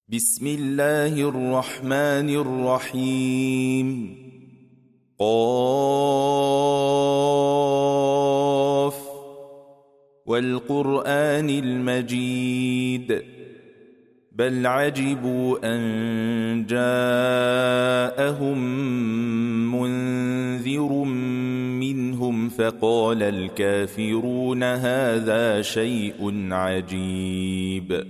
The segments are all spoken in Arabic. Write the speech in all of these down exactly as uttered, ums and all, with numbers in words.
بسم الله الرحمن الرحيم قاف والقرآن المجيد بل عجبوا أن جاءهم منذر منهم فقال الكافرون هذا شيء عجيب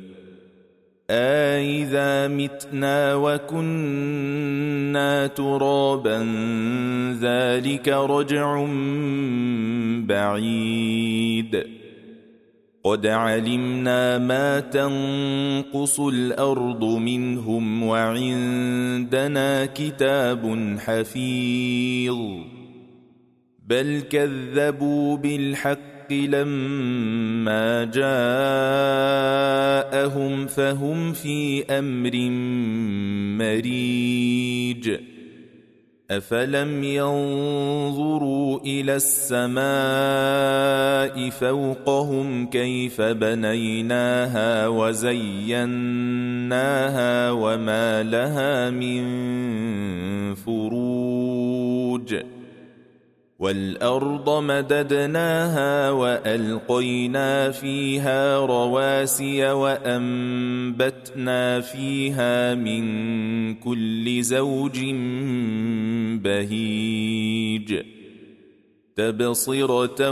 أإذا متنا وكنا ترابا ذلك رجع بعيد قد علمنا ما تنقص الأرض منهم وعندنا كتاب حفيظ بل كذبوا بالحق لما جاءهم فهم في أمر مريج أفلم ينظروا إلى السماء فوقهم كيف بنيناها وزيناها وما لها من فروج والأرض مددناها وألقينا فيها رواسي وأنبتنا فيها من كل زوج بهيج تبصرة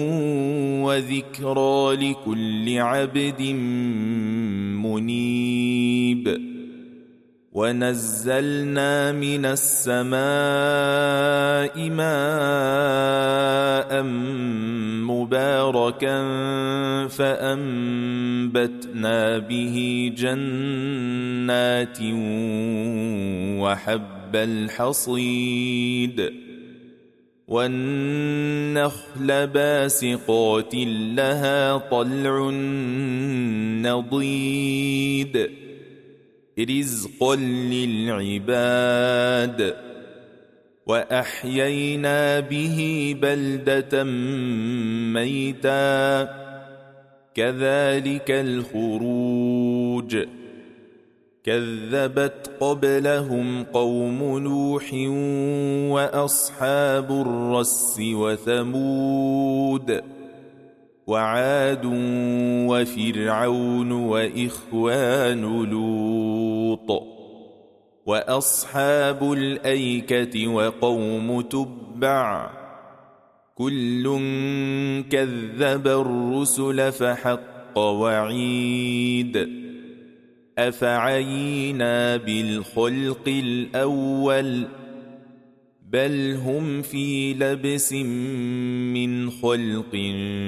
وذكرى لكل عبد منيب ونزلنا من السماء ماء مباركا فأنبتنا به جنات وحب الحصيد والنخل باسقات لها طلع نضيد رزقا للعباد وأحيينا به بلدة ميتا كذلك الخروج كذبت قبلهم قوم نوح وأصحاب الرس وثمود وعاد وفرعون وإخوان لوط وأصحاب الأيكة وقوم تبع كل كذب الرسل فحق وعيد أفعينا بالخلق الأول بل هم في لبس من خلق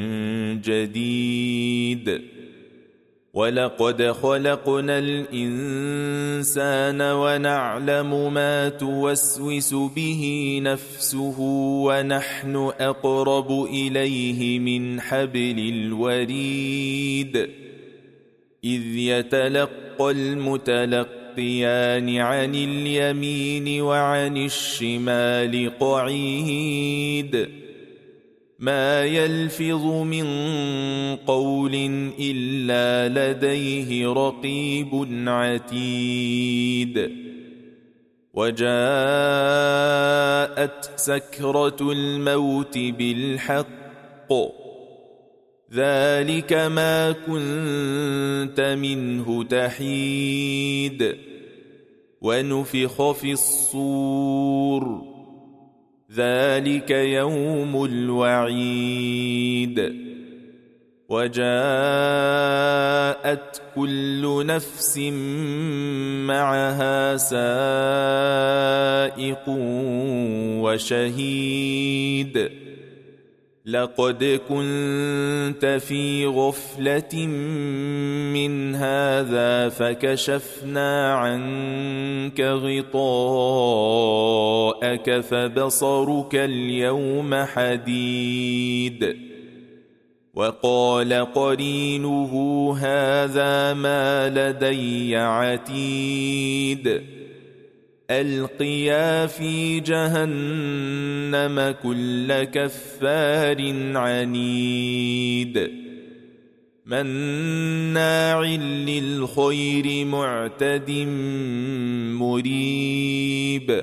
جديد ولقد خلقنا الإنسان ونعلم ما توسوس به نفسه ونحن أقرب إليه من حبل الوريد إذ يتلقى المتلقيان عن اليمين وعن الشمال قعيد ما يلفظ من قول إلا لديه رقيب عتيد وجاءت سكرة الموت بالحق ذلك ما كنت منه تحيد ونفخ في الصور ذلك يوم الوعيد وجاءت كل نفس معها سائق وشهيد لقد كنت في غفلة من هذا فكشفنا عنك غطاءك فبصرك اليوم حديد وقال قرينه هذا ما لدي عتيد ألقيا في جهنم كل كفار عنيد مناع للخير معتد مريب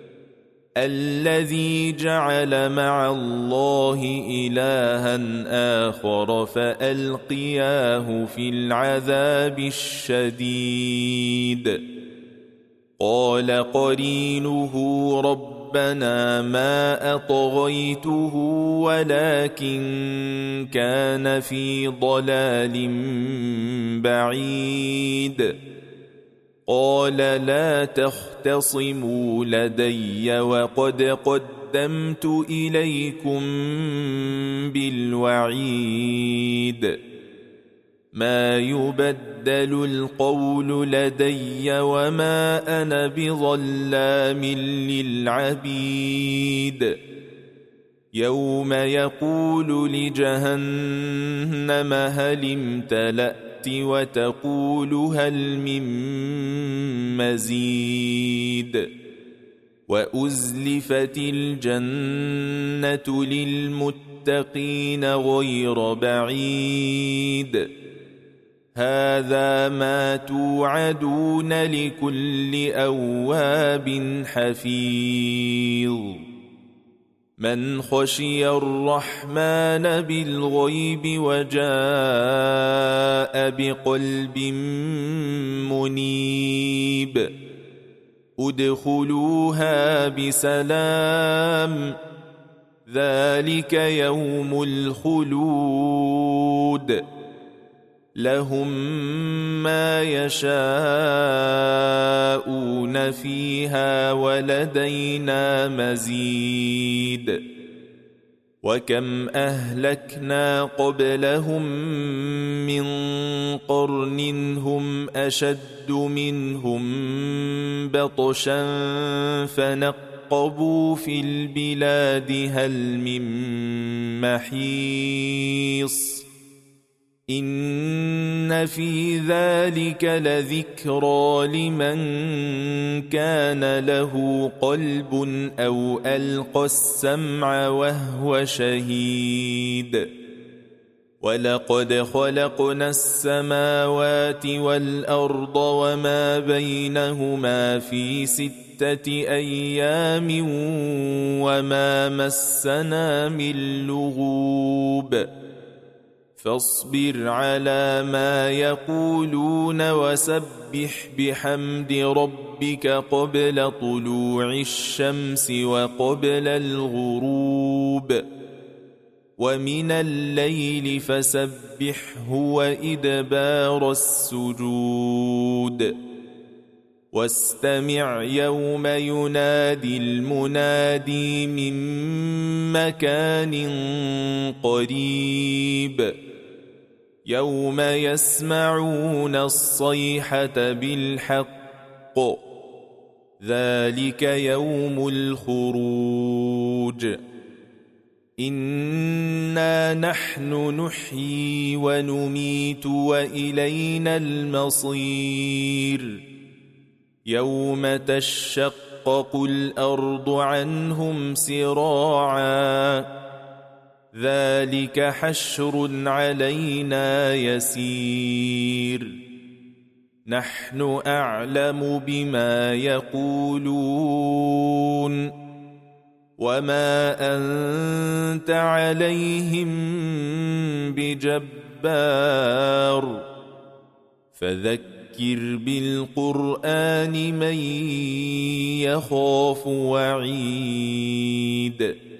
الذي جعل مع الله إلها آخر فألقياه في العذاب الشديد قال قرينه ربنا ما أطغيته ولكن كان في ضلال بعيد قال لا تختصموا لدي وقد قدمت إليكم بالوعيد ما يبدل القول لدي وما أنا بظلام للعبيد يوم يقول لجهنم هل امتلأت وتقول هل من مزيد وأزلفت الجنة للمتقين غير بعيد هذا ما توعدون لكل أواب حفيظ من خشي الرحمن بالغيب وجاء بقلب منيب ادخلوها بسلام ذلك يوم الخلود لهم ما يشاءون فيها ولدينا مزيد وكم أهلكنا قبلهم من قرن هم أشد منهم بطشا فنقبوا في البلاد هل من محيص إن في ذلك لذكرى لمن كان له قلب أو ألقى السمع وهو شهيد ولقد خلقنا السماوات والأرض وما بينهما في ستة أيام وما مسنا من لغوب فاصبر على ما يقولون وسبح بحمد ربك قبل طلوع الشمس وقبل الغروب ومن الليل فسبحه وإدبار السجود واستمع يوم ينادي المنادي من مكان قريب يوم يسمعون الصيحة بالحق ذلك يوم الخروج إنا نحن نحيي ونميت وإلينا المصير يوم تشقق الأرض عنهم سراعا ذلك حشر علينا يسير نحن أعلم بما يقولون وما أنت عليهم بجبار فذكر بالقرآن من يخاف وعيد